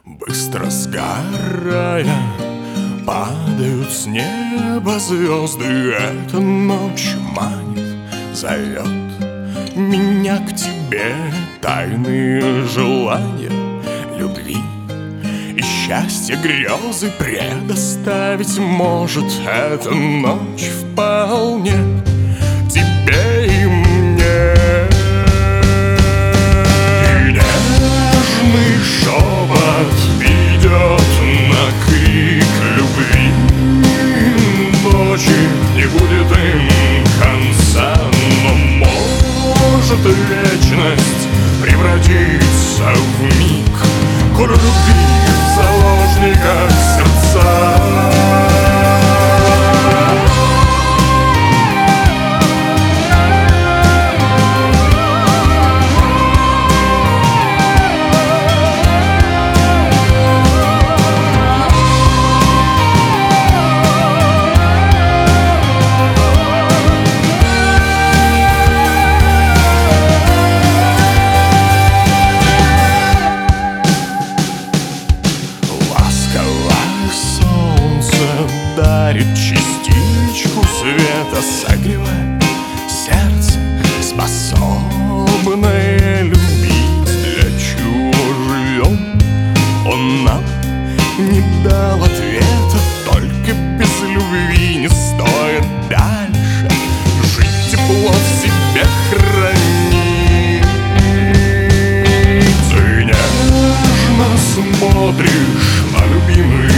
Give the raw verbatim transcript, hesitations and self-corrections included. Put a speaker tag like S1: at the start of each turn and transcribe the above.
S1: Быстро сгорая, падают с неба звезды. Эта ночь манит, зовет меня к тебе. Тайные желания, любви и счастья, грезы предоставить может эта ночь вполне тебе и мне. И нежный шепот идет на крик любви. Ночи не будет им конца, но может вечность превратиться в миг, коль любви в заложниках сердца. Дарит частичку света, согревая сердце, способное любить. Для чего живем? Он нам не дал ответа. Только без любви не стоит дальше жить, тепло в себе хранить. Ты нежно смотришь на любимый